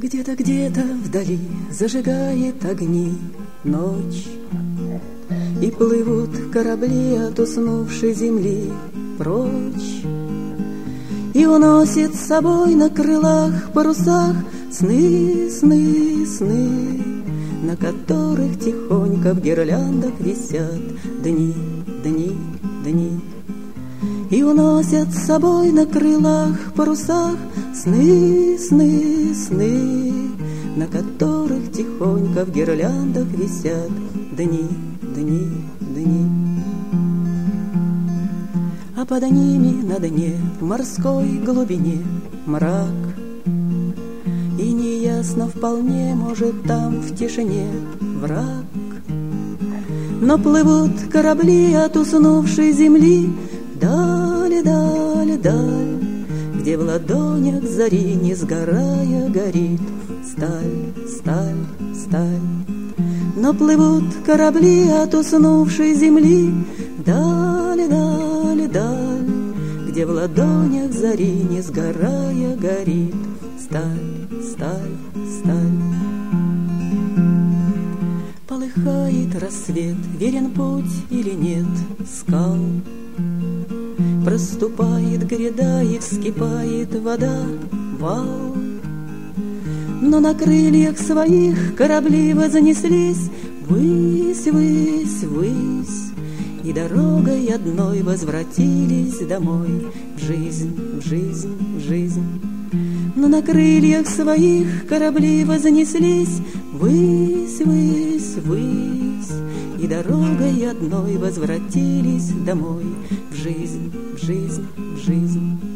Где-то вдали зажигает огни ночь, и плывут корабли от уснувшей земли прочь, и уносит с собой на крылах, парусах сны, сны, сны, на которых тихонько в гирляндах висят дни, дни, дни. И уносят с собой на крылах, парусах сны, сны, сны, на которых тихонько в гирляндах висят дни, дни, дни. А под ними на дне в морской глубине мрак, и неясно вполне, может, там в тишине враг. Но плывут корабли от уснувшей земли даль, даль, даль, где в ладонях зари, не сгорая, горит сталь, сталь, сталь. Но плывут корабли от уснувшей земли даль, даль, даль, где в ладонях зари, не сгорая, горит сталь, сталь, сталь. Полыхает рассвет, верен путь или нет скал, проступает гряда и вскипает вода, вал. Но на крыльях своих корабли вознеслись ввысь, ввысь, ввысь, и дорогой одной возвратились домой в жизнь, в жизнь, в жизнь. Но на крыльях своих корабли вознеслись ввысь, ввысь, ввысь, и дорогой одной возвратились домой в жизнь, в жизнь, в жизнь.